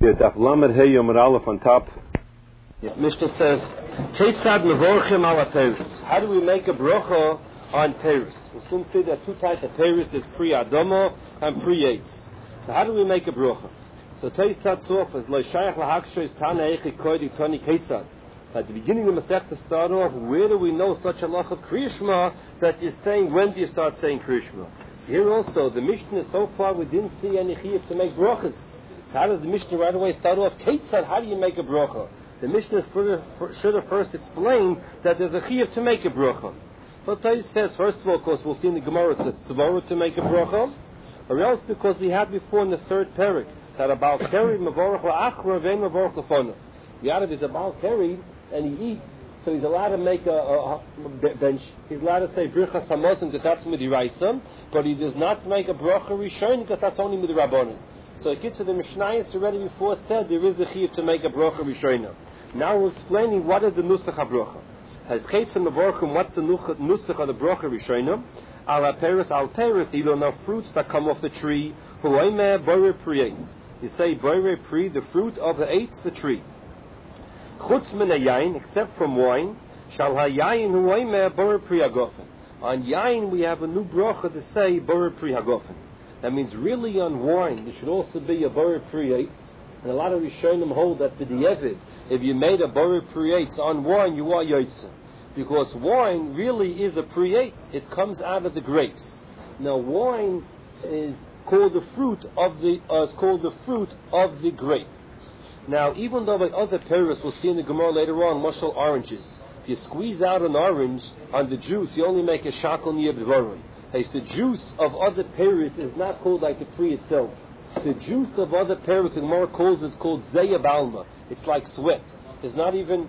Daf Lamed Hey Yom Aleph on top. Mishnah says, Keitzad mevorchim ala Peirus. How do we make a bracha on Peirus? We'll soon see there are two types of Peirus. There's pre-Adamo and pre-Eitz. So how do we make a bracha? So Teis starts off as Lo Shayach Lahakshois Tana Eichi Koidi Toni Keitzad. At the beginning of the Masechta start off, where do we know such a lach of Kriya Shema that is saying, when do you start saying Kriya Shema? Here also, the Mishnah, so far we didn't see any chiyuv to make brachas. So how does the Mishnah right away start off? Keitzad, how do you make a bracha? The Mishnah should have first explained that there's a chiyuv to make a bracha. But Tais says, first of all, of course, we'll see in the Gemara, it's a tzvara to make a bracha, or else because we had before in the third parak, that a Baal Keri mevorach la'achra vein mevorach l'fona. The Arab is a Baal Keri, and he eats, so he's allowed to make a bench. He's allowed to say brichas hamosim because that's midiraisa, but he does not make a bracha rishon because that's only midirabbanan. So it gets to the Mishnayos already before said there is a chiyuv to make a bracha rishona. Now we're explaining what is the nusach habracha. Has chaytzim mevorchim, what's the nusach of the bracha rishona? Al peris, either no fruits that come off the tree. Huayme boire priyetz. You say boire pri, the fruit of the eitz, the tree. Chutz min yain, except from wine, shal hayayin huayme boire pri hagofen. On yain we have a new bracha to say boire pri hagofen. That means really on wine there should also be a boire pri eitz. And a lot of Rishonim hold that for the Evid, if you made a boire pri eitz on wine, you are yotze. Because wine really is a pri eitz. It comes out of the grapes. Now wine is called the fruit of the grape. Now, even though by other pears, we'll see in the Gemara later on, mashal oranges. If you squeeze out an orange on the juice, you only make a shakal niyab dvaroi. The juice of other pears is not called like the tree itself. The juice of other pears, the Gemara calls is called zeya balma. It's like sweat. It's not even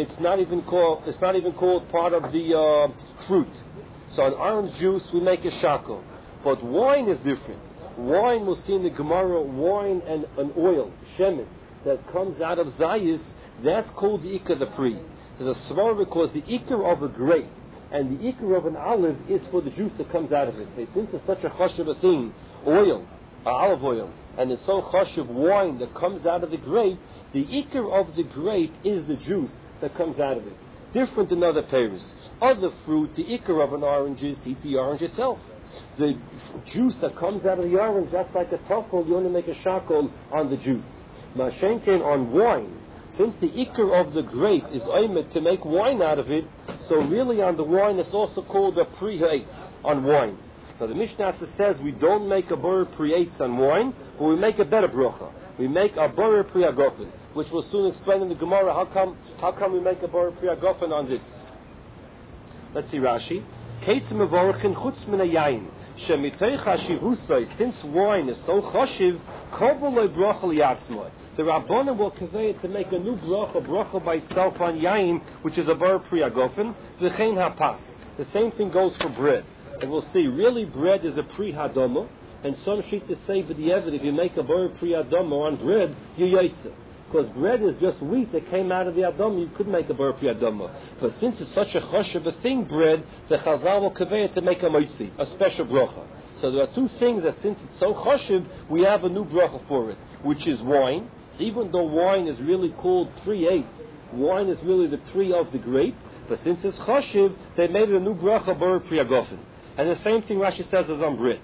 called part of the fruit. So an orange juice we make a shakal, but wine is different. Wine, we'll see in the Gemara, wine and an oil, shemen, that comes out of zayis, that's called the ikar, the pri. There's a svar because the ikar of a grape and the ikar of an olive is for the juice that comes out of it. Since it's such a chashuv a thing, oil, olive oil, and it's so chashuv wine that comes out of the grape, the ikar of the grape is the juice that comes out of it. Different than other pears. Other fruit, the ikar of an orange is to eat the orange itself. The juice that comes out of the orange, that's like a tafel, you only make a shakol on the juice. Mashenken on wine, since the ikar of the grape is oimet to make wine out of it, so really on the wine it's also called a pri-eitz on wine. Now the Mishnah says we don't make a borer pri-eitz on wine, but we make a better bracha. We make a borer pri-hagofen, which we'll soon explain in the Gemara. How come we make a borer pri-hagofen on this? Let's see Rashi. Keitzim mevorchin chutz min hayayin shemitei chashivusay, since wine is so chashiv, kol lo bracha liyatzmoi. The Rabbanan will convey it to make a new bracha by itself on yayin, which is a bar pri hagofen, v'chein hapas. The same thing goes for bread. And we'll see, really bread is a pri hadama, and some shittas say for the evid, if you make a bar pri hadama on bread, you yaitza. Because bread is just wheat that came out of the adama, you could make a bar pri hadama. But since it's such a chashav a thing, bread, the chazal will convey it to make a moitzi, a special bracha. So there are two things that since it's so chashav, we have a new bracha for it, which is wine. Even though wine is really called pri-eitz, wine is really the tree of the grape, but since it's chashiv, they made it a new bracha borer pri hagofen. And the same thing Rashi says is on bread.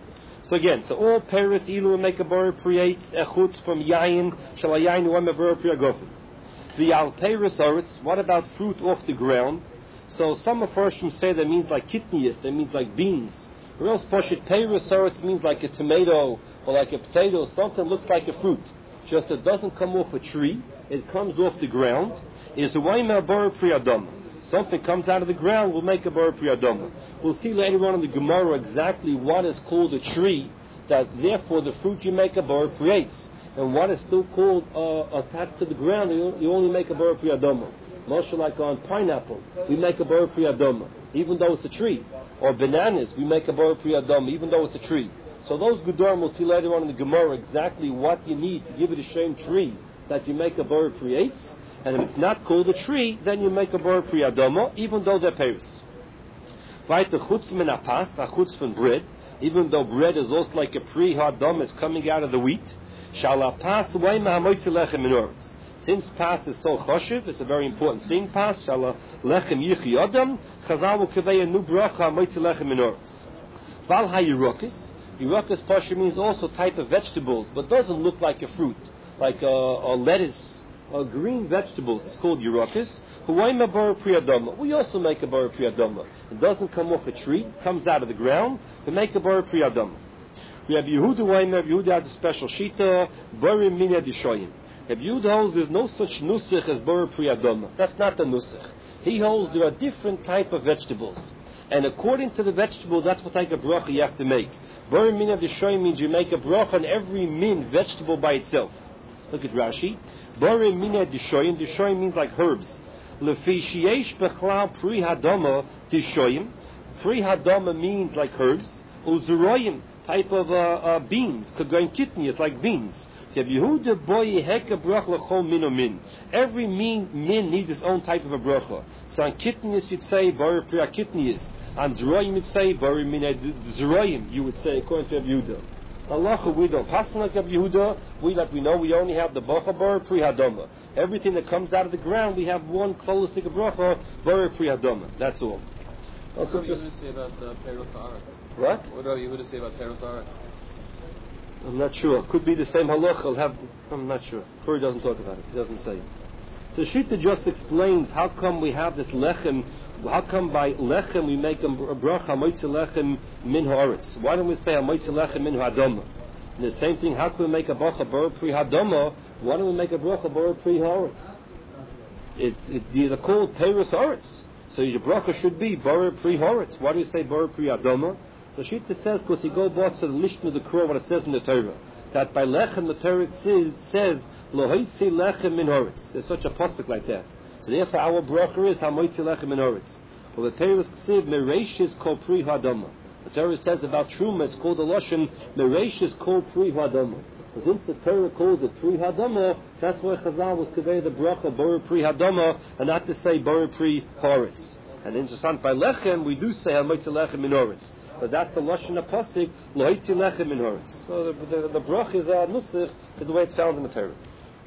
So again, all peris ilu make a borer pri-eitz, echutz from yayin, shal yayin uem borer pri hagofen. The al peris oretz, what about fruit off the ground? So some of us say that means like kitniyas, that means like beans. Or else poshit peris oretz means like a tomato or like a potato, something that looks like a fruit. Just it doesn't come off a tree, it comes off the ground, is a waymer bar pri adama. Something comes out of the ground, we'll make a bar pri adama. We'll see later on in the Gemara exactly what is called a tree, that therefore the fruit you make a bar pri eitz, and what is still called attached to the ground, you only make a bar pri adama. Most like on pineapple, we make a bar pri adama, even though it's a tree. Or bananas, we make a bar pri adama, even though it's a tree. So those Gedorim we'll see later on in the Gemara exactly what you need to give it a shem tree that you make a borer pri-eitz, and if it's not called a tree, then you make a borer pri adama, even though they're peris. Weiter chutz min apas, a chutz from bread, even though bread is also like a pri hadam is coming out of the wheat. Shala pas wayma hamoitzi lechem min oretz. Since pas is so choshev, it's a very important thing. Pas shala lechem yichi adam. Chazal will convey a new bracha hamoitzi lechem min oretz. Val hayirokis. Yerokis pasha means also type of vegetables, but doesn't look like a fruit, like a lettuce, or green vegetables. It's called yerokis. Huwayma bar priyadama. We also make a bar priyadama. It doesn't come off a tree; it comes out of the ground. We make a bar priyadama. We have Yehuda Waymer. Rabbi Yehuda has a special shita. Barim mina dishoyim. Rabbi Yehuda holds there's no such nusach as bar priyadama. That's not the nusach. He holds there are different type of vegetables, and according to the vegetable, that's what type of bracha you have to make. Barim mina dishoyim means you make a bracha on every min vegetable by itself. Look at Rashi. Barim mina dishoyim. Dishoyim means like herbs. Lefi sheyesh bechlal pri hadama dishoyim. Pri hadama means like herbs. Uzuroyim. Type of beans, kagoin kitnias, like beans. Every min needs its own type of a bracha. So on kitnias you'd say bar priya kitnias. On zeroyim you'd say bar mina zeroyim. You would say according to Rabbi Yehuda. Allah we don't. Passing like Rabbi Yehuda, we know we only have the bracha bar priya hadama. Everything that comes out of the ground, we have one close to the bracha bar priya hadama. That's all. Also, what do you say about Peros Haaretz? What? What do you say about Peros Haaretz? I'm not sure. Could be the same halacha. I'm not sure. Kuri doesn't talk about it. He doesn't say. So Shita just explains how come we have this lechem. How come by lechem we make a bracha hamoitzi lechem min haaretz? Why don't we say hamoitzi lechem min hadama? And the same thing. How can we make a bracha bar pri hadama? Why don't we make a bracha bar pri haaretz? These are called Peros Haaretz. So your bracha should be bar pri haaretz. Why do you say bar pri hadama? So Shita says, because he goes back to the Mishnah of the Kroh, what it says in the Torah, that by lechem the Torah says lohoitzi lechem min haaretz. There's such a pasuk like that. So therefore our bracha is hamoitzi lechem min haaretz. Well, the Torah says mereishis kol pri hadama. The Torah says about truma, it's called the lashon mereishis kol pri hadama. Since the Torah calls it pri hadama, that's why Chazal was conveying the bracha bar pri hadama and not to say bar pri haaretz. And interesting, by lechem we do say hamoitzi lechem min haaretz. But that's the lashon of pasuk loitzi lechem min haaretz. So the brach is nusach is the way it's found in the Torah.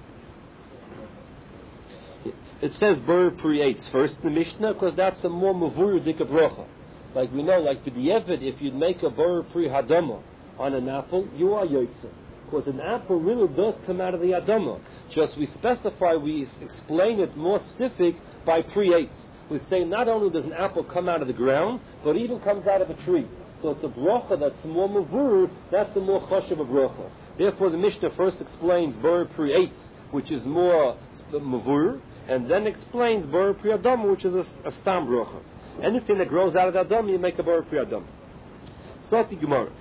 It says bar pri eitz first in the Mishnah because that's a more mavuridik bracha. Like we know, like b'di'evet, if you'd make a bar pri hadama on an apple, you are yotzeh. Because an apple really does come out of the hadama. Just we specify, we explain it more specific by pri eitz. We say not only does an apple come out of the ground, but it even comes out of a tree. So it's a bracha that's more mavur, that's the more choshev of bracha. Therefore the Mishnah first explains bar pri eitz, which is more mavur, and then explains bar pri hadama, which is a stam bracha. Anything that grows out of the hadama, you make a bar pri hadama. Sati Gemara.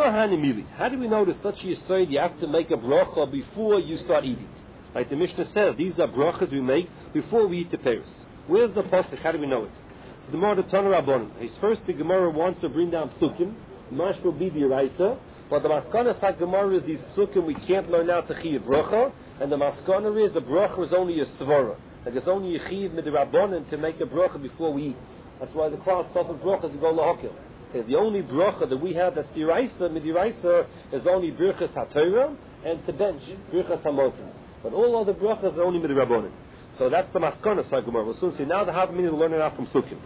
How do we know that such a yesod you have to make a bracha before you start eating? Like the Mishnah says, these are brachas we make before we eat the pears. Where's the pasuk? How do we know it? So the Gemara Tana Rabbanon. First, the Gemara wants to bring down psukim. Mash will be the Yeraisa, but the maskana sag Gemara is these psukim we can't learn out to chiyuv bracha, and the maskana is the bracha is only a svara. Like it's only a chiyuv mid Rabbanon to make a bracha before we eat. That's why the crowd suffer brachas to go lahakil. The only bracha that we have that's the Yeraisa, mid Yeraisa, is only birchas haTorah and to bench birchas hamotim. But all other brachas are only mid Rabbanon. So that's the maskana sag Gemara. We'll soon see. Now the half minute we'll learn it out from Sukkim.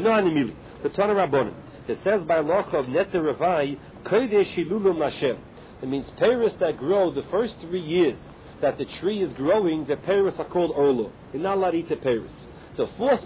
The Tana Rabbanon. It says by lacha of Neter Ravai, Kodesh Hilulum Lashem. It means pears that grow the first 3 years that the tree is growing, the pears are called Orlo. You're not allowed to eat the pears. The fourth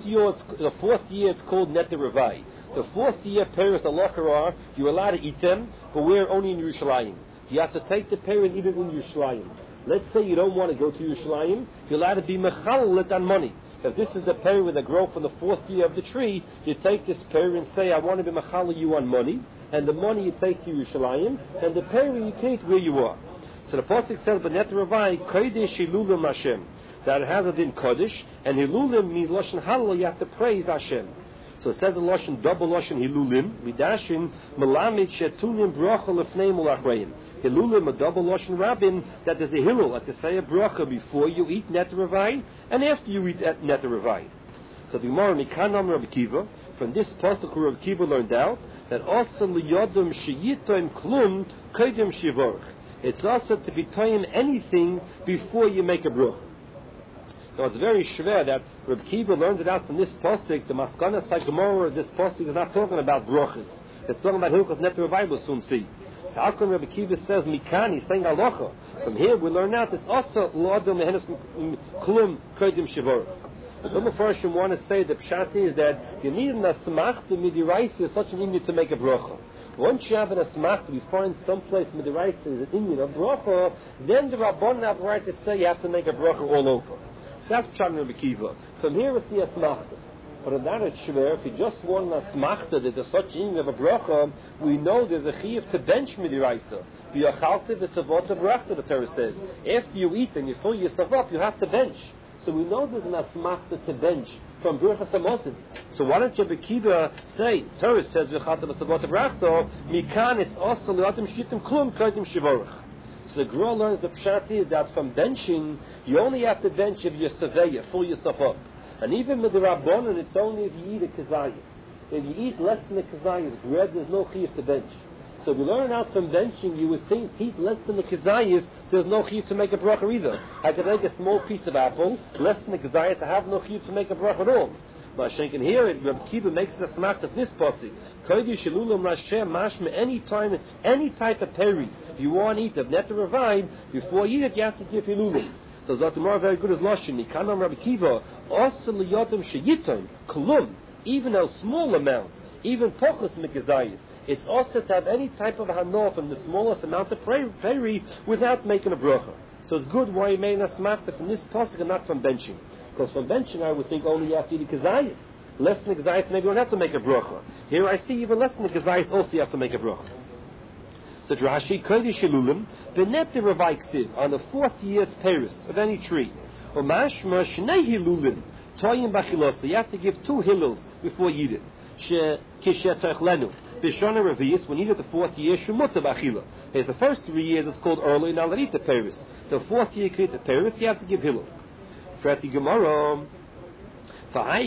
year it's called Neter Ravai. The fourth year pears are you're allowed to eat them, but we're only in Yerushalayim. You have to take the pear and eat it in Yerushalayim. Let's say you don't want to go to Yerushalayim, you're allowed to be mechalel on money. If this is the pear that grow from the fourth year of the tree, you take this pear and say, I want to be mechalel you on money, and the money you take to Yerushalayim, and the pear you take where you are. So the pasuk says, "B'net Ravai Kodesh Hilulim Hashem," that it has a din Kodesh, and Hilulim means lashon halal. You have to praise Hashem. So it says in lashon double lashon Hilulim, midashin melamid shetunim bracha lefnei mulachreim. Hilulim, a double lashon rabbin, that there's a hilul, like to say a bracha before you eat Neter Ravai and after you eat Neter Ravai. So the Gemara Mikanam Rabbi Kiva, from this pasuk Rabbi Kiva learned out that also liyodum sheyitom klum kodim shivorach. It's also to be toying anything before you make a bruch. Now it's very shver that Reb Kiva learns it out from this posik. The Maskana Gemara of this posik is not talking about bruchas. It's talking about Hilchos Net Revival. Soon see. So how come Reb Kiva says Mikan? He's saying halacha. From here we learn out it's also L'Adam Mehenes Klum Kodim Shivorach. Some of us want to say the pshat is that you need an asmachta midiraisa is such an inyan to make a bracha. Once you have an asmachta, we find someplace midiraisa is an inyan of bracha, then the Rabbanan have the right to say you have to make a bracha all over. So that's pshat Rabbi Kiva. From here it's the asmachta. But in that it's shver, if you just want an asmachta that there's such inyan of a bracha, we know there's a chiyuv to bench midiraisa. V'yachalta v'savota bracha, the Torah says. After you eat and you fill yourself up, you have to bench. So we know there's an asmachta to bench from Birchas HaMosid. So why don't you Bekiva say, Torah says, V'chata v'savot brachto, Mikan it's also L'atim Shitim Klum Kodim Shivorach. So the Gra learns the pshat is that from benching, you only have to bench if you're saveya, fill yourself up. And even with the Rabbanan, it's only if you eat a kazayah. If you eat less than a kazayah's bread, there's no chiyuv to bench. So we learn out from benching, you would think to eat less than the kazayas, there's no chiyuv to make a bracha either. I could take a small piece of apple, less than the kazayas, to have no chiyuv to make a bracha at all. But I can hear it, Rabbi Kiva makes the smach of this posik. Kodesh Shilulam Rashem Mashma, any time, any type of peri you want to eat of net to revive, before you eat it, you have to give Hilulim. So Zatamar very good as Lashon. Nikanam Rabbi Kiva, also Liyotim Sheyitim, Klum, even a small amount, even Pochus Mikazayas. It's also to have any type of hanor from the smallest amount of peri without making a bracha. So it's good why you made an asmachta from this pasuk and not from benching. Because from benching I would think only you have to eat a kazayas. Less than a kazayas maybe you don't have to make a bracha. Here I see even less than a kazayas also you have to make a bracha. So Rashi, Kodesh Shilulim, Benet the Ravai Ksiv, on the 4th year's peris of any tree. Or Mashma Shnei Hilulim, Toyim Bachilosa, you have to give 2 hills before you eat it. Kishetachlenu. Bishana Revius, when you eat it the 4th year, Shumuta Bachila. There's the first 3 years it's called early, now let eat the peris. The 4th year you can eat the peris, you have to give hilul. Frati Gemara. Does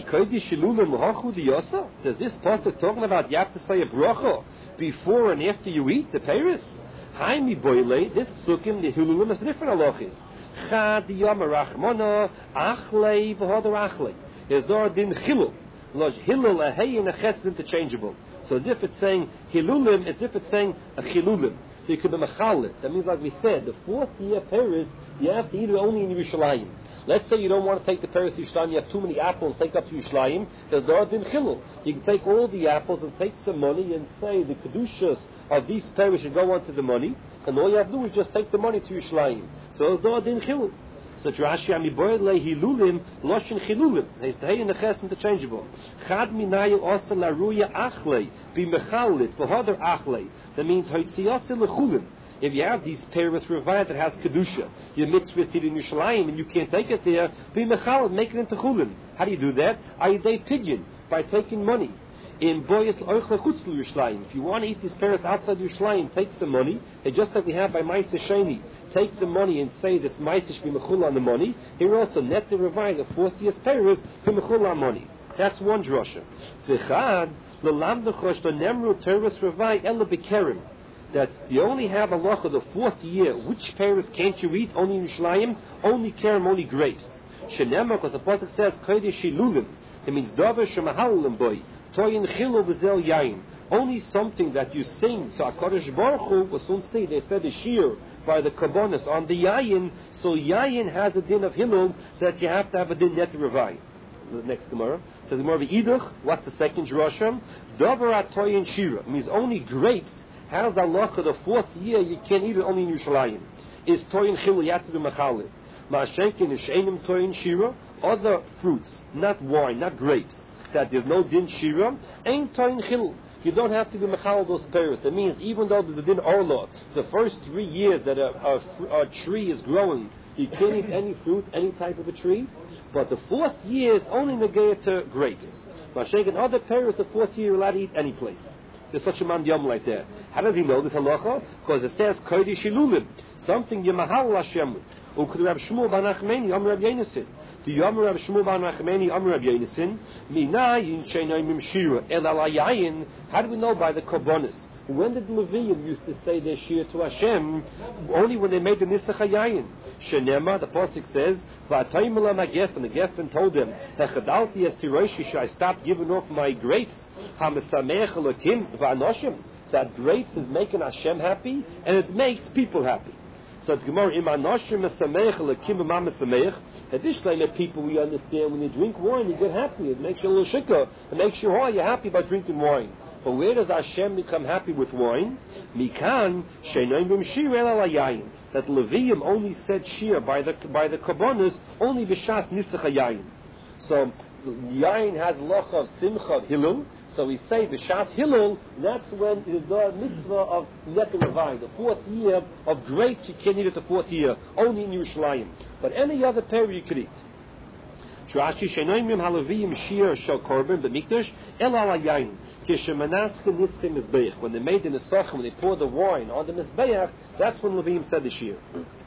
this pasuk talking about you have to say a bracha before and after you eat the peris? Haimi boile, this psukim, the hilulim is different halachis. Chad yom rachmana achlei v'hodar achlei. There's no din chilul. Loj hilul a hey and a ches is interchangeable. So as if it's saying hilulim, as if it's saying a chilulim. So you could be mechalit. That means, like we said, the 4th year peris you have to eat it only in Yerushalayim. Let's say you don't want to take the peris to Yerushalayim, you have too many apples, take up to Yerushalayim, there's no din chilul. You can take all the apples and take some money and say the kedushas of these peris should go on to the money, and all you have to do is just take the money to Yerushalayim. So there's no din chilul. So Rashi Amiboy le hilulim loshin chilulim. There's the hey and the ches interchangeable. Chad minayu also la ruya achlei be mechalit v'hodar achlei. That means hoitziyasil lechulim. If you have these peris revayat that has kedusha, you mix with it in Yerushalayim and you can't take it there, be mechalit, make it into chulim. How do you do that? Ayidei pidyon, by taking money. In boyas l'oichle chutz Yerushalayim. If you want to eat these peris outside Yerushalayim, take some money. And just like we have by Ma'aseh Sheni, take the money and say this Ma'aseh should be mechul on the money. Here also, net the revayat, the 4th year's peris, be mechul on money. That's one drasha. V'chad l'lam dechosh l'nemru teres revayat ela bekerim. That you only have a loch of the 4th year. Which peris can't you eat? Only in Yerushalayim, only kerem, only grapes. Shenemar, because the pasuk says kodesh shilulim. It means davar shemahalim boy. Toyin chilu v'zel yayin. Only something that you sing to HaKadosh Baruch Hu, we'll soon see, they said the shir by the kabbonis on the yayin, so yayin has a din of hilul that you have to have a din net revai. The next Gemara. So the Gemara v'idach, what's the second drasha? Davar atoyin shira. It means only grapes. How's the halacha the 4th year you can't eat it only in Yerushalayim? Is toyin chilu, you have to be mechalit. Ma'ashenkin is she'enim toyin shira. Other fruits, not wine, not grapes, that there's no din shira, ain't toyin chilu. You don't have to be mechal those pears. That means even though there's a din orla, the first 3 years that a tree is growing, you can't eat any fruit, any type of a tree. But the 4th year is only negated to grapes. Mashiach, other pears, the 4th year you're allowed to eat any place. There's such a man yom like that. How does he know this halacha? Because it says kodesh shilulim, something yemahal Hashem. Ukri Rab Shmuel bar Nachmani, Amar Rab Yonasan. The Yom Rab Shmuel bar Nachmani, Amar Rab Yonasan. Minayin sheinaymim shira el alayayin. How do we know by the korbanos? When did the Levium used to say their shir to Hashem? Only when they made the Nisach HaYayin. Shenema, the Pasuk says, V'atayim elam HaGefen, the Gefen told them, Hechadalti es tiroshi, I stopped giving off my grapes, HaMesamech Elokim V'anoshim. That grapes is making Hashem happy, and it makes people happy. So it's Gemara, Im Anoshim Mesamech Elokim V'ma Mesamech. Additionally, people, we understand, when you drink wine, you get happy. It makes you a little shikah. It makes you high. You're happy by drinking wine. But where does Hashem become happy with wine? Mikan she'noim b'mshir el al hayayin. That Levium only said shir by the korbanos only b'shas nisach hayayin. So yayin has loch of simcha hilul. So we say b'shas hilul. That's when it is the mitzvah of neter revai, the 4th year of grapes. You can't eat it the 4th year, only in Yerushalayim. But any other period you could eat. Rashi she'noim halaviyim shir shel korban b'mikdash el al hayayin. When they made the Nesachim, when they poured the wine on the Mizbeach, that's when Levim said the Shir.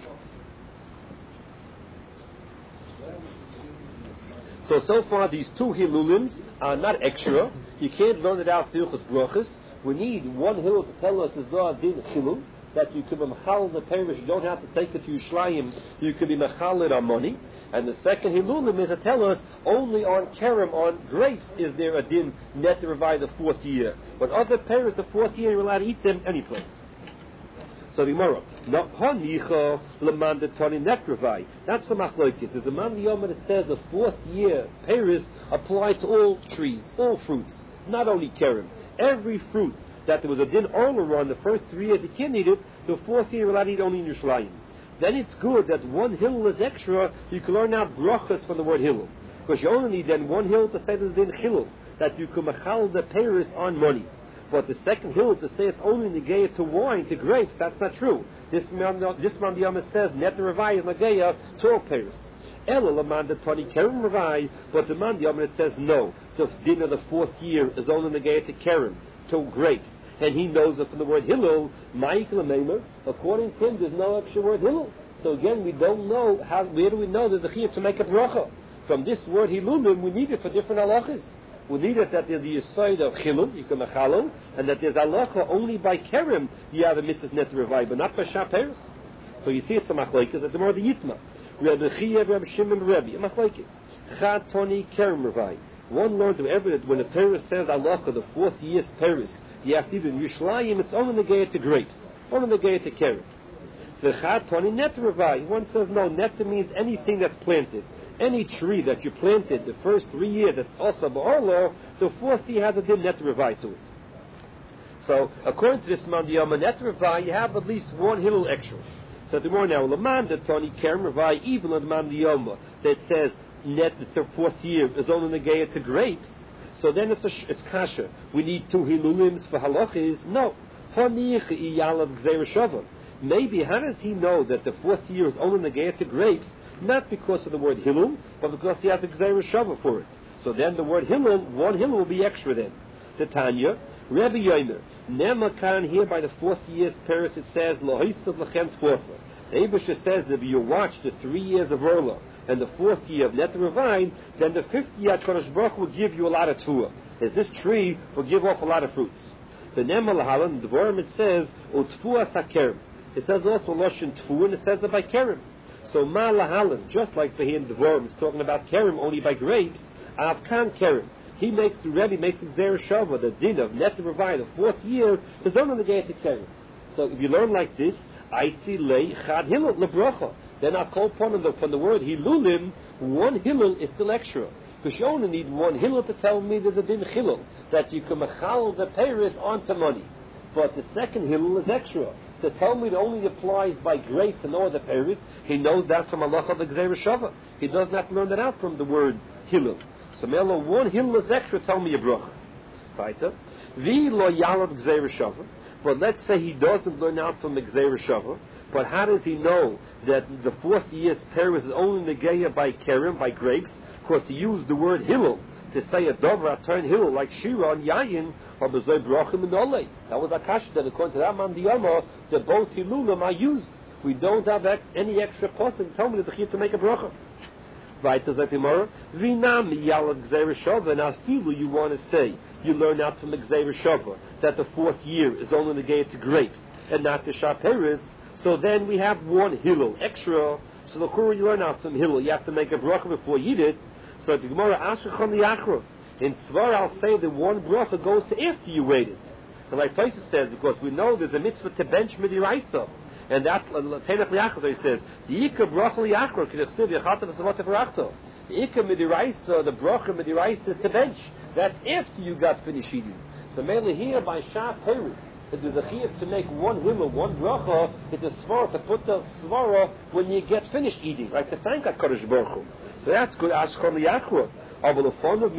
So far these 2 Hilulims are not extra. You can't learn it out Filchus Brachas. We need one Hilul to tell us is the Din Hilul, that you could be Mechal the Perish, you don't have to take it to Yerushalayim, you could be Mechal it on money. And the second Hilulim is to tell us only on Kerem, on grapes, is there a din net to revive the 4th year. But other parents, the 4th year, you're allowed to eat them any place. So the Gemara, not hanicha lemandatani net revive. That's the machlokes. There's a man the Yom that says the 4th year Paris applies to all trees, all fruits, not only Kerem. Every fruit that there was a din orler on the first 3 years, you can't eat it. The 4th year, you're allowed to eat only in Yerushalayim. Then it's good that one Hillel is extra. You can learn out brachas from the word Hillel, because you only need then one Hillel to say the din Hillel, that you can machal the Paris on money. But the second Hillel to say it's only negayah to wine, to grapes, that's not true. This man the Yom says net the revai is negayah to all Paris. Ela laman the tani kerem revai, but the man the Yom says no. So if din of the 4th year is only negayah to kerem, to grapes. And he knows it from the word Hillel, according to him, there's no extra word Hillel. So again, we don't know, where do we know there's a chiyuv to make a bracha? From this word Hilulim, we need it for different halachas. We need it that there's the yisoid of Chilul, you can mechalel, and that there's halacha only by Kerem, you have a mitzvah net revive, but not by Shaperes. So you see it's a machlokes at the more the Yitma. Rabbi Chiyah, Rabbi Shimon, Rabbi, a machlokes. Chad Toni Kerem revive. One learns wherever when a Paris says halacha, the 4th year's Paris, you have to do in Yerushalayim, it's only negayah to grapes, only negayah to Kerem. The Chad Toni net revai. One says no, net means anything that's planted. Any tree that you planted the first 3 years that's also ba'orlo, the 4th year has a din net revai to it. So according to this man, the net revai, you have at least one Hillel extra. So the more now, Laman the Toni Kerem revai, even on the man the Yoma that says net the 4th year is only negayah to grapes. So then it's kasha. We need 2 Hilulims for halachis. No. Maybe, how does he know that the 4th year is only negayah to grapes? Not because of the word Hilul, but because he has a Gzeir Shava for it. So then the word Hilul, one Hilul will be extra then. The Tanya, Rebbe Yomer, Nemakan here by the 4th year's Paris it says, Lohisav Lechem Tfosa. The Abisha says that if you watch the 3 years of Orla and the 4th year of Neter Revine, then the 5th year Kodesh Baruch will give you a lot of Tuah. As this tree will give off a lot of fruits. The Nema Lahalan, the Dvorim it says, Utfuah Sakerem. It says also Loshin Tfu, and it says it by Kerem. So Ma Lahalan, just like for here in Dvorim, it's talking about Kerem only by grapes, Avkan Kerem. He makes the Rebbe makes the Gzeir Shava, the din of Neter Revine, the 4th year, is only the Geit Kerem. So if you learn like this, I see lei chad hilul lebrocha. Then I call from the word hilulim, one hilul is still extra. Because you only need one hilul to tell me there's a din hilul, that you can mechal the Paris onto money. But the second hilul is extra. To tell me it only applies by grapes and no other Paris, he knows that from Allah of the Gzeir Shava. He does not learn that out from the word hilul. So Melo, one hilul is extra, tell me a bracha. Weiter. Vi lo yalav Gzeir Shava. But let's say he doesn't learn out from the Gzeir Shava, but how does he know that the 4th year's Paris is only negayah by Kerem, by grapes? Because he used the word Hillel to say a Dovra turn Hillel like Shira and Yayin or B'zoi Brachim and Olei. That was Akash. Then according to that man Diyama, that both Hilulim are used. We don't have any extra person. Tell me the Chiyuv to make a bracha. Right, does that tomorrow? Vinam Yalad Gzeir Shava, and Afilu you want to say you learn out from the Gzeira Shava that the 4th year is only negated to grapes and not to Shaperis. So then we have one Hillel extra. So the Chura you learn out from Hillel, you have to make a bracha before you eat it. So the Gemara Ashachon Liachra. In Svar, I'll say that one bracha goes to after you waited. So like Tosfos says, because we know there's a mitzvah to bench midiraisa, and that's Tenach Liachra. So he says the Ikar bracha Liachra K'nesiv Yachata V'Savot V'Rachto. The Ikar midiraisa, the bracha midiraisa is to bench. That's after you got finished eating. So mainly here by Shah Peru, if there's a chiyuv to make one hillel, one bracha, it's a svara to put the svara when you get finished eating, like to thank HaKadosh Baruch Hu. So that's good. Ashkon Liachra. How do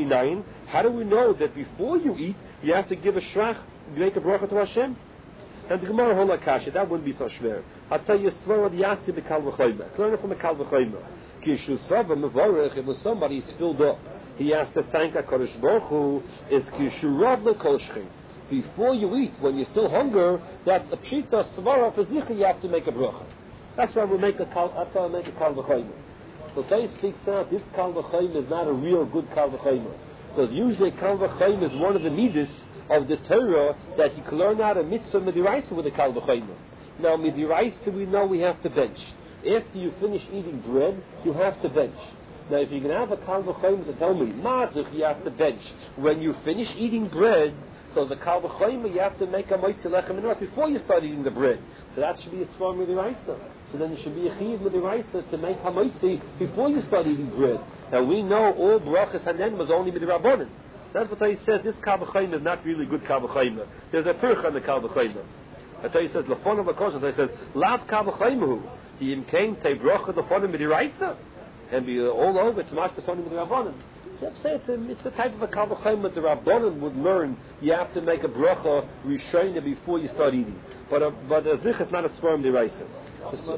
we know that before you eat, you have to give a shrach, make a bracha to Hashem? And the Gemara Hola Kasha, that wouldn't be so schwer. I'll tell you, Svara Yasi B'Kal V'Choyma. Learn it from a Kal V'Choyma. Kishu Svara Mevorech, if somebody spilled up, he has to thank HaKadosh Baruch Hu, is Kishu Rav L'Kolshchim. Before you eat, when you're still hungry, that's a pshita Svara Fizlicha, you have to make a bracha. That's why we make a Kal V'Choyma. So Tosfos speaks out, this Kal V'Choyma is not a real good Kal V'Choyma. Because usually Kal V'Choyma is one of the midas of the Torah that you can learn out a mitzvah midiraisa with a Kal V'Choyma. Now midiraisa we know we have to bench. After you finish eating bread, you have to bench. Now if you can have a Kal V'Choyma to tell me, Mazich, you have to bench. When you finish eating bread, so the Kal V'Choyma you have to make a Moitzi Lechem Menorah before you start eating the bread. So that should be a Svar midiraisa. So then it should be a chiyuv midiraisa to make hamoitzi before you start eating bread. Now we know all brachas hanen was only midrabanan. That's what he says. This Kal V'Choyma is not really good Kal V'Choyma. There's a perch on the Kal V'Choyma. That's why he says lafon v'kosher. He says lav Kal V'Choymahu. The imkain te bracha lafon midiraisa and be all over. It's mashpas only midrabanan. So it's a type of a Kal V'Choyma that the Rabbanan would learn. You have to make a bracha rishona before you start eating. But a zich is not a sperm deraisa. If you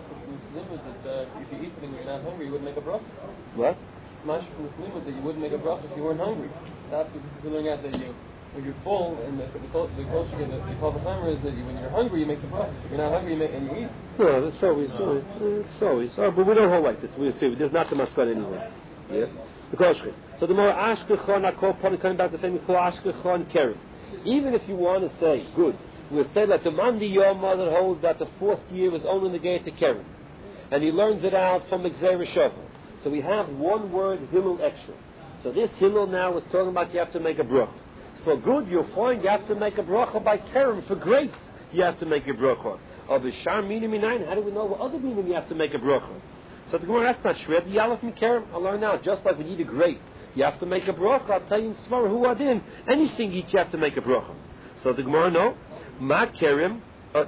eat something you're not hungry, you wouldn't make a bracha. What? Mash from this limit that you wouldn't make a bracha if you weren't hungry. That's because you're learning out that when you're full, and the kosher, the Kal V'Choyma is that when you're hungry, you make the bracha. If you're not hungry, and you eat. No, that's always. It's always. But we don't hold like this. We see. There's not the maskad anyway. Yeah. The kosher. So the more ashkechon, I call probably coming back to saying before ashkechon keren. Even if you want to say good. We'll say that the Mandi Yom that holds that the 4th year is only negated to Keren. And he learns it out from Gzeira Shava. So we have one word Hillel extra. So this Hillel now is talking about you have to make a bracha. So good, you'll find you have to make a bracha by Keren. For grapes, you have to make a bracha. Of the Shar Minim Minayin, how do we know what other Minim you have to make a bracha? So the Gemara, that's not shred. The Yalef from Keren, I'll learn now. Just like when you eat a grape, you have to make a bracha. I'll tell you in Svara who are in. Anything you eat, you have to make a bracha. So the Gemara, no. Ma Kerem, the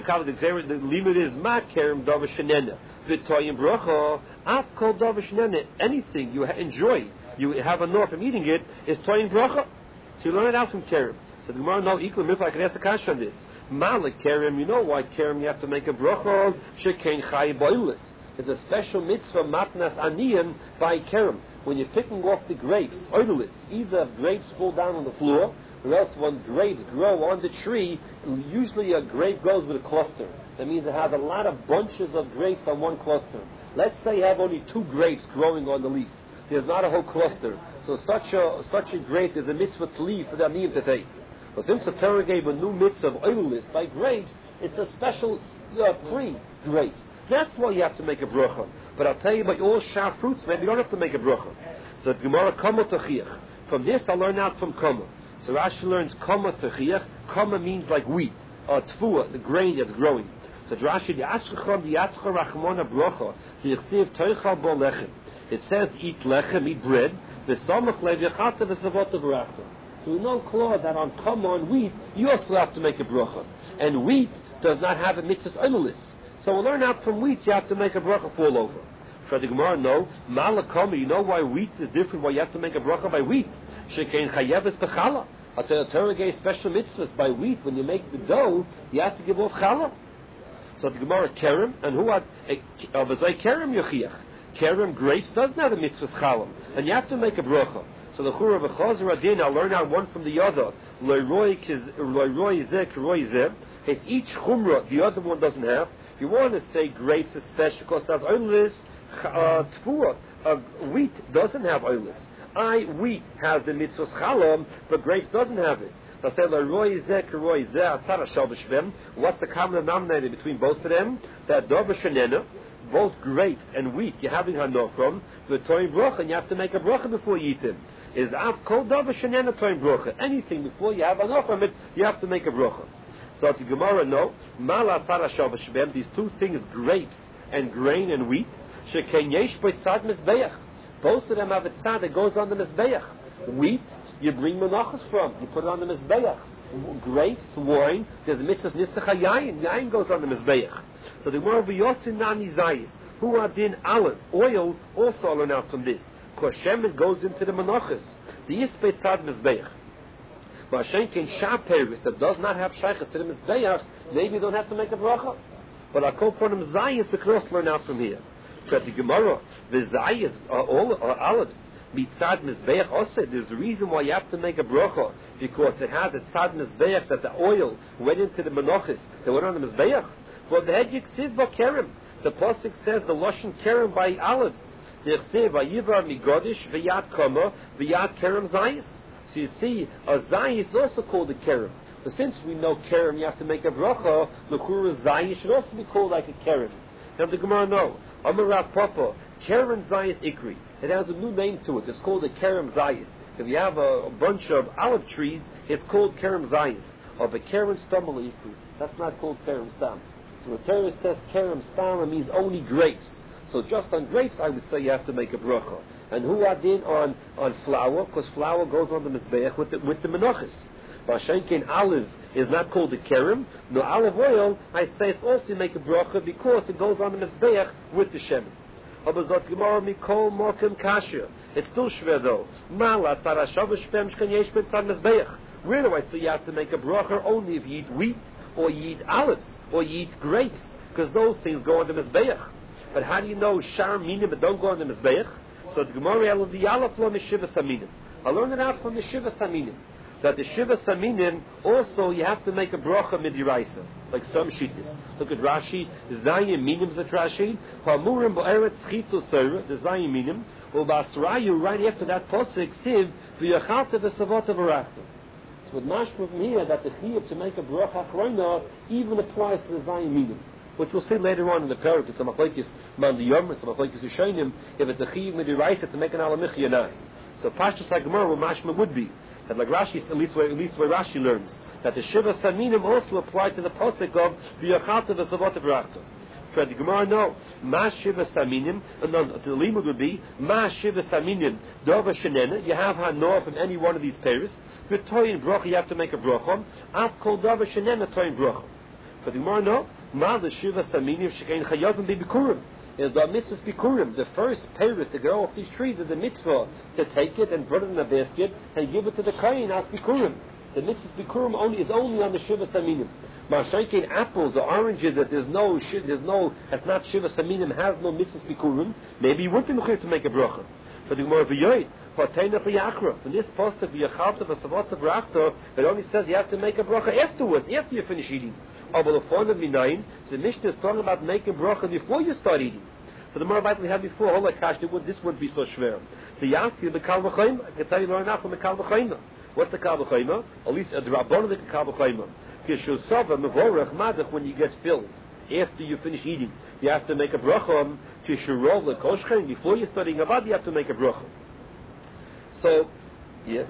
limit is Ma Kerem Davar Shenena. V'toyim Bracha, Af Kol Davar Shenena. Anything you enjoy, you have enough from eating it, is Toyim Bracha. So you learn it out from Kerem. So the Gemara, no, equal mitzvah, I can ask a question on this. Malik Kerem, you know why Kerem you have to make a Bracha? Shekein Chai Boilis. It's a special mitzvah, Matnas Aniyan, by Kerem. When you're picking off the grapes, oilis, either grapes fall down on the floor, or else when grapes grow on the tree, usually a grape goes with a cluster. That means it has a lot of bunches of grapes on one cluster. Let's say you have only 2 grapes growing on the leaf. There's not a whole cluster. So such a grape is a mitzvah to leave for the aniyim to take. But since the Torah gave a new mitzvah of oilis by grapes, it's a special pre-grapes. That's why you have to make a bracha. But I'll tell you about all shar fruits, maybe you don't have to make a bracha. So Gemara Kama Tachiach. From this I learn out from Kama. So Rashi learns Kama Techiach. Kama means like wheat, or tfua, the grain that's growing. So Rashi, the Ashkechon, the Yatzcha Rachmona Brocha, the Yechsiv Toichal Bo Lechem. It says eat lechem, eat bread, v'samach lev yachata v'savot v'rachta. So we know clear that on Kama, on wheat, you also have to make a bracha. And wheat does not have a mitzvah oilis. So we'll learn out from wheat, you have to make a bracha fall over. For the Gemara, no. Malakama, you know why wheat is different, why you have to make a bracha by wheat? Shekein chayeves b'chala. I tell you, Torah gave special mitzvahs by wheat. When you make the dough, you have to give off challah. So the Gemara Kerem, and who had Avazai Kerem Yochiach. Kerem grapes doesn't have a mitzvah challah, and you have to make a bracha. So the Chura v'Chazer Adin, I'll learn out one from the other. Loyroi zeh, kroi zeh. It's each chumrah the other one doesn't have. You want to say grapes is special because it has oilis. Tfua, wheat doesn't have oilis. Wheat has the mitzvah chalam, but grapes doesn't have it. What's the common denominator between both of them? That dover shenena, both grapes and wheat, you're having hanor from the toim brocha, and you have to make a brocha before you eat them. Is av kol dover shenena toim brocha? Anything before you have hanor from it, you have to make a brocha. So the Gemara no, mala tara shava shbem. These two things, grapes and grain and wheat, sheken yesh b'tzad mizbeach. Both of them have a tzad that goes on the mizbeach. Wheat, you bring menachos from, you put it on the mizbeach. Grapes, wine, there's a mitzvah nisacha yayin. Yayin goes on the mizbeach. So the Gemara v'yosin nani zayis, who are din olive, oil, also learn out from this. Because shemen goes into the menachos. The yispei tzad mizbeach. But Shenkin Shaperis that does not have shaykhs to the mizbeach, maybe you don't have to make a bracha. But I call for them zayis, we can also learn out from here. But the Gemara, the zayis are all olives. Mitzad mizbeach also. There's a reason why you have to make a bracha, because it has a tzad mizbeach that the oil went into the menachos. They went on the mizbeach. Well, the hedjik siv kerem. The pasuk says the lashon kerem by olives. The chsiv vayivar migodish v'yad kama v'yad kerem zayis. So you see, a zayis is also called a kerem. But since we know kerem, you have to make a bracha. L'chura zayis should also be called like a kerem. Now the Gemara no. Amarav Papa, kerem zayis ikri. It has a new name to it. It's called a kerem zayis. If you have a bunch of olive trees, it's called kerem zayis. Or the kerem stamel ikri. That's not called kerem stam. So the Torah says kerem stam, it means only grapes. So just on grapes, I would say you have to make a bracha. And who are din on flour? Because flour goes on the mizbeach with the menachos. Bashenkin olive is not called a kerem. No, olive oil, I say it's also make a bracha because it goes on the mizbeach with the shemen. It's still shver though. Where do I say you have to make a bracha? Only if you eat wheat, or you eat olives, or you eat grapes, because those things go on the mizbeach. But how do you know shar minim that don't go on the mizbeach? So the Gemara el v'yalaf lo mishiva saminim. I learned it out from the shiva saminim. That the shiva saminim also you have to make a bracha midiraisa, like some shittis. Look at Rashi. Zayim minim zat Rashi. Hamurim bo'eretz chitu seira. The zayim minim. U'basrayu right after that posik siv v'yachalta v'savota v'rachta. So with mashma from here that the chiyuv to make a bracha achrona even applies to the zayim minim, which we'll see later on in the parak. It's a machlekes mandiyom, it's a machlekes yishayim. If it's a chiyuv midiraisa to make an alamichi or not. So pashtus hagemara where mashma would be that like Rashi, at least where Rashi learns that the shiva saminim also apply to the posik of v'yachalta v'savota v'rachta. For the Gemara, no. Ma shiva saminim, and then the limud would be ma shiva saminim dova shenena. You have hanor from any one of these pairs. For toyin bracha, you have to make a bracha. Af kol dova shenena toyin bracha. For the Gemara, no. Ma the shiva saminim shekein chayavim bikurim. Is the mitzvah bikurim. The first pairs to grow off these trees is the mitzvah to take it and put it in a basket and give it to the kohen as bikurim. The mitzvah bikurim is only on the shiva saminim. Mashenkin apples or oranges that there's no, that's not shiva saminim, has no mitzvah bikurim. Maybe you wouldn't be mechuyev to make a bracha. But the Gemara v'yoy patena v'yachra. From this pasuk v'yachalta v'savota v'rachta, it only says you have to make a bracha afterwards, after you finish eating. The Mishnah is talking about making bracha before you start eating. So the more we had before, this wouldn't be so schwer. The Yasi, the Kal V'chayma, I can tell you right now from the Kal V'chayma. What's the Kal V'chayma? At least the Rabbon of the Kal V'chayma. When you get filled, after you finish eating, you have to make a bracha. Before you're studying Avad, you have to make a bracha. So, yeah.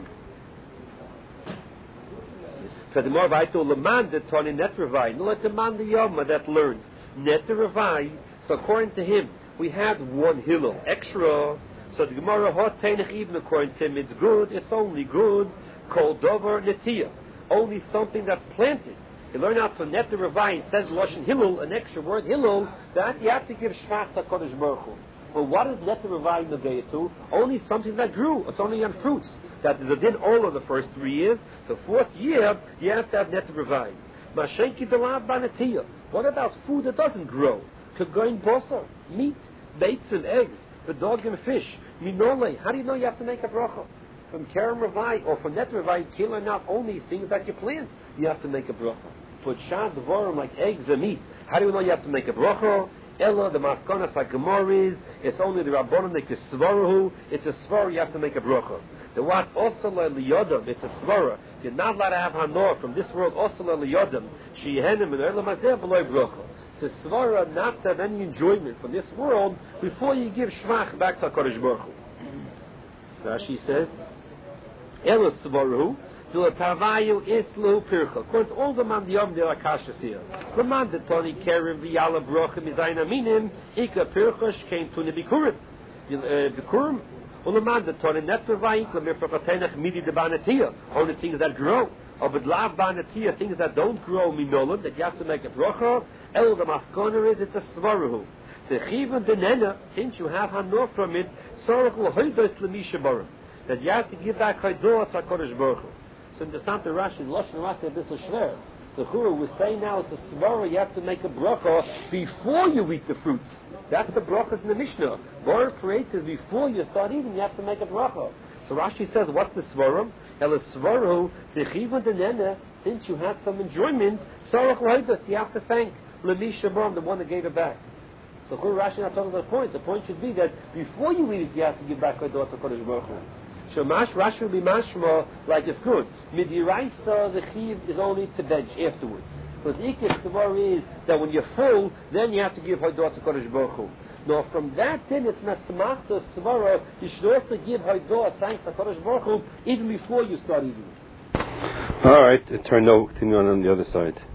For the more vital, the man that taught in Netrevai, let the man the Yoma that learns Netrevai. So according to him, we had one hillel extra. So the Gemara hot tainach, even according to him, it's good. It's only good. Kol dover netia, only something that's planted. You learn out from Netrevai. It says lashon hillel, an extra word hillel, that you have to give shvach to Kodesh Baruch Hu. But what is Netrevai negay to? Only something that grew. It's only on fruits. That is did all of the first 3 years. The 4th year, you have to have Netrevai. Mashenki delav banatia. What about food that doesn't grow? Kagoin bosa, meat, baits and eggs, the dog and fish. Minole. How do you know you have to make a bracha? From Kerem Ravai or from Netrevai, kill are not only things that you plant. You have to make a bracha. Put shad dvorim like eggs and meat. How do you know you have to make a bracha? Ella, the Maskonas HaGemor is, it's only the Rabbanon that Svarahu, it's a Svara, you have to make a bracha. The what also liyodam, it's a svara. You're not allowed to have hanor from this world. Also liyodam, shehenim and elam hazeh v'loy bracha. It's a svara not to have any enjoyment from this world before you give shvach back to Hakadosh Baruch Hu. Rashi says, ela svarahu d'latavayu islu pircha. Of course, all the man diyom de lakashas here. The man de toni kerim v'yala bracha mizayin aminim ika pircha shkein tuni bikurim. Bikurim. Only things that grow. Or but lav banatia, things that don't grow minolim, that you have to make a bracha. El the maskona is, it's a svaruhu. The chivan denena, since you have hanor from it, sorach l'hoidos l'misha baruch. That you have to give back haidor to HaKadosh Baruch Hu. So in the Santa Rashi, Lashon Rashi, this is shver. The Chura was saying now it's a svara, you have to make a bracha before you eat the fruits. That's the brachas in the Mishnah. Baruch creates is before you start eating, you have to make a bracha. So Rashi says, what's the svara? El svaru techiva denena. Since you had some enjoyment, sarach l'haidas, you have to thank Lemisha Barum, the one that gave it back. So Chura Rashi not talking about the point. The point should be that before you eat it, you have to give back a daughter to Kodesh Baruch Hu. Shamash Rashi will be mashma like it's good. Midiraisa, the chiv is only to bench afterwards. Because ikis svara is that when you're full, then you have to give haidor to Kodesh Baruch Hu. Now from that then it's not smachta svara. You should also give haidor thanks to Kodesh Baruch Hu even before you start eating. All right, turn on the other side.